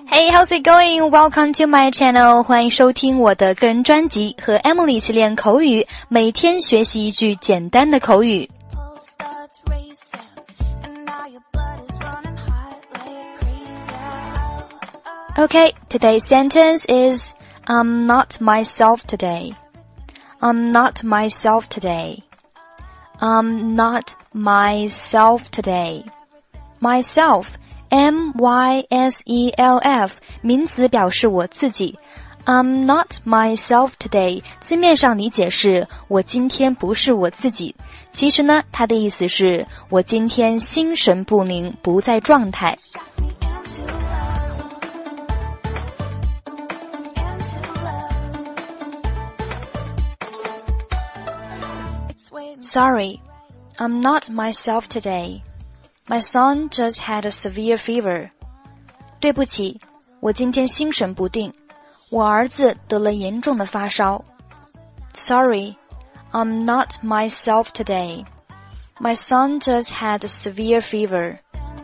Hey, how's it going? Welcome to my channel. 欢迎收听我的个人专辑，和 Emily 一起练口语，每天学习一句简单的口语。Okay, today's sentence is I'm not myself today. I'm not myself today. I'm not myself today. Myself, M-Y-S-E-L-F, 名词表示我自己。I'm not myself today, 字面上理解是我今天不是我自己。其实呢，它的意思是我今天心神不宁，不在状态。Sorry, I'm not myself today. My son just had a severe fever. 对不起，我今天心神不定，我儿子得了严重的发烧。Sorry, I'm not myself today. My son just had a severe fever.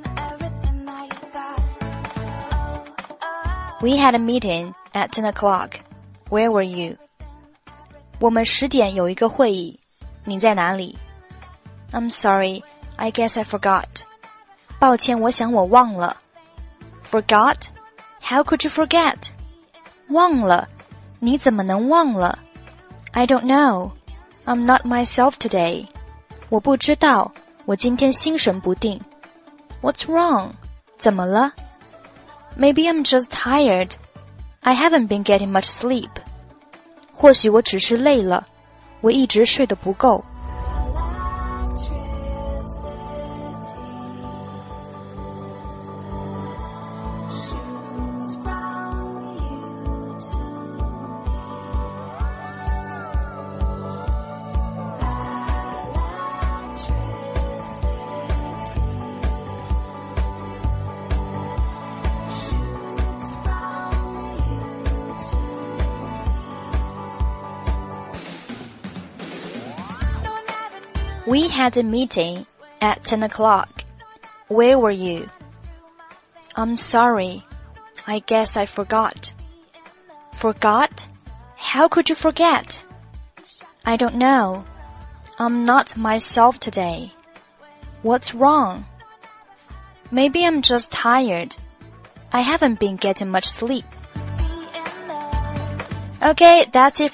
We had a meeting at 10 o'clock. Where were you? 我们10点有一个会议，你在哪里？ I'm sorry, I guess I forgot. 抱歉，我想我忘了。Forgot? How could you forget? 忘了？你怎么能忘了？ I don't know. I'm not myself today. 我不知道，我今天心神不定。What's wrong? 怎么了？ Maybe I'm just tired. I haven't been getting much sleep. 或许我只是累了，我一直睡得不够。We had a meeting at 10 o'clock. Where were you? I'm sorry. I guess I forgot. Forgot? How could you forget? I don't know. I'm not myself today. What's wrong? Maybe I'm just tired. I haven't been getting much sleep. Okay, that's it.